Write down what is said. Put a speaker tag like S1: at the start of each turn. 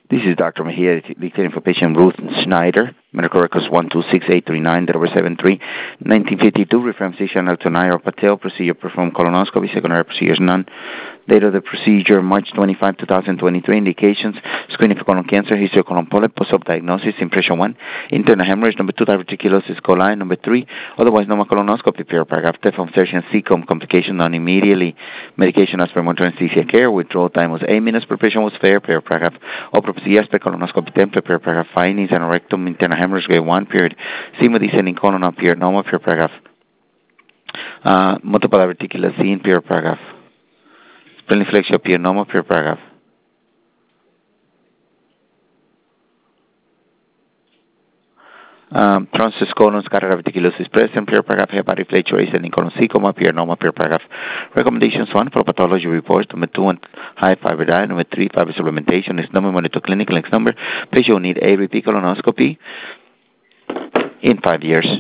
S1: This is Dr. Mejia dictating for patient Ruth Schneider. Medical records 126-839, date 73, 1952. Reference physician Dr. Nair Patel. Procedure performed colonoscopy. Secondary procedures none. Date of the procedure March 25, 2023. Indications: screening for colon cancer, history of colon polyp, post-op diagnosis, impression 1, internal hemorrhage, number 2, diverticulosis coli, number 3, otherwise normal colonoscopy, paragraph, T-FOM surgery, CCOM complication done immediately. Medication as per monitoring anesthesia care. Withdrawal time was 8 minutes. Preparation was fair, paragraph. Opropsy aspect, colonoscopy template, paragraph. Findings: anorectum, internal hemorrhage, grade 1, period. Sigma descending colon appeared normal, paragraph. Multiple diverticular scene, paragraph. Spleen flexure appeared normal, paragraph. Transverse colon scatter diverticulosis present, paragraph. Hepatic fluctuation in colon CCOM appear normal, paragraph. Recommendations: 1, for pathology reports. Number 2, high fiber diet. Number 3, fiber supplementation. Is number monitor clinical. Next number, patient will need a repeat colonoscopy in 5 years.